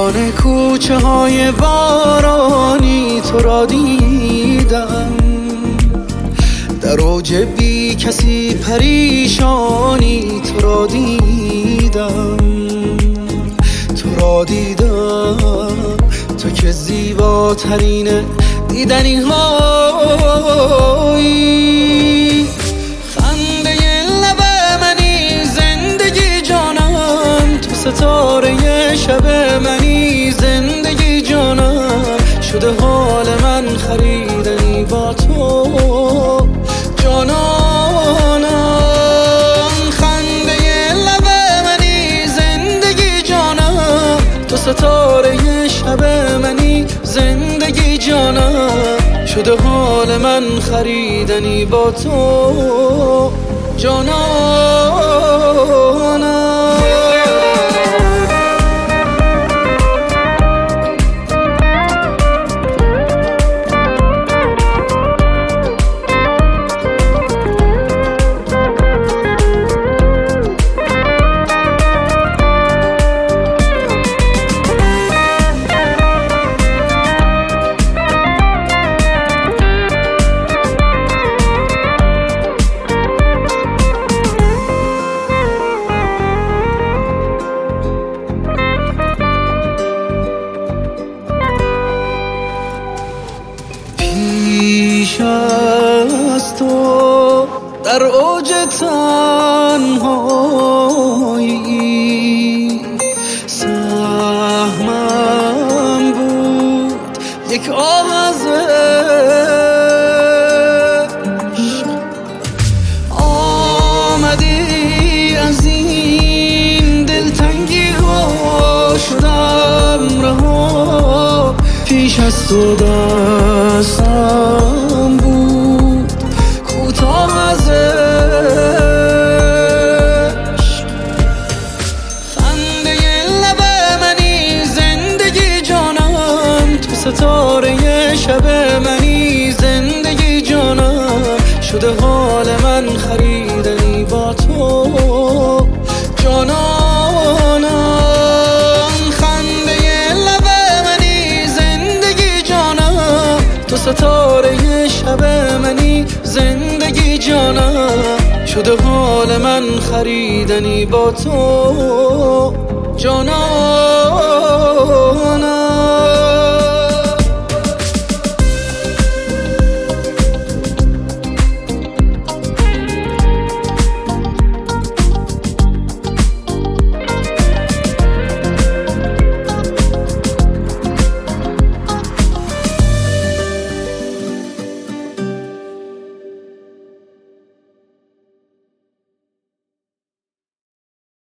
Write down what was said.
ویران کوچه های بارانی تو را دیدم، در اوج بی کسی پریشانی تو را دیدم، تو را دیدم، تو که زیباترین دیدنی هایی. خنده لب منی زندگی جانم، تو ستاره شب منی زندگی جانم، شده حال من خریدنی با تو جانانم. خنده لب منی زندگی جانم، تو ستاره شب منی زندگی جانم، شده حال من خریدنی با تو جانانم. پیش از تو در اوج تنهایی سهمم بود یک آه از عشق، آمدی از این دلتنگی ها شدم رها. پیش از تو دستم بود کوتاه از عشق، خنده لب منی زندگی جانم، تو ستاره شب منی زندگی جانم، شده حال من خریدنی با تو جانانم. خنده لب منی زندگی جانم، تو ستاره شب منی زندگی جانم، شده حال من خریدنی با تو جانانم.